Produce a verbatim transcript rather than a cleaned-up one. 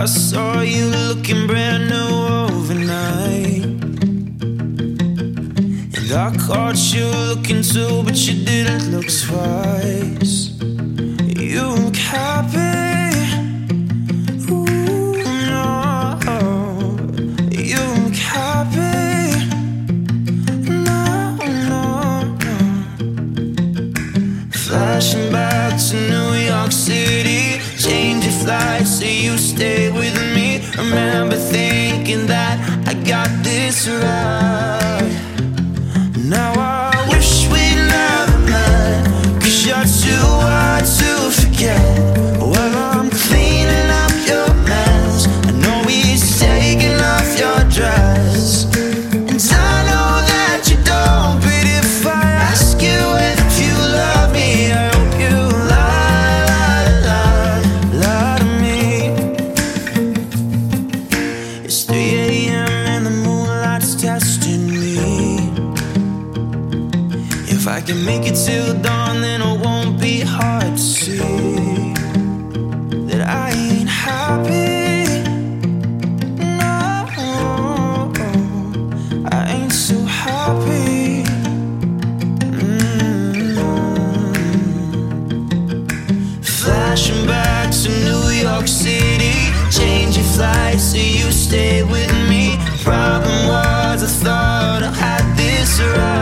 I saw you looking brand new overnight, and I caught you looking too, but you didn't look twice. You look happy, ooh, no. You look happy, no, no, no. Flashing back to New York City, change your flights so you stay with me. Remember thinking that I got this right. Now I wish we never met, 'cause you're too hard to forget. Well, I'm cleaning up your mess. I know he's taking off your dress, and I know that you don't. But if I ask you if you love me, I hope you lie, lie, lie, lie to me. It's three a m and the moonlight's testing me. If I can make it till dawn, then it won't be hard to see that I ain't happy. No, I ain't so happy. Mm. Flashing back to New York City, change your flights so you stay with me. Problem was I thought I had this right.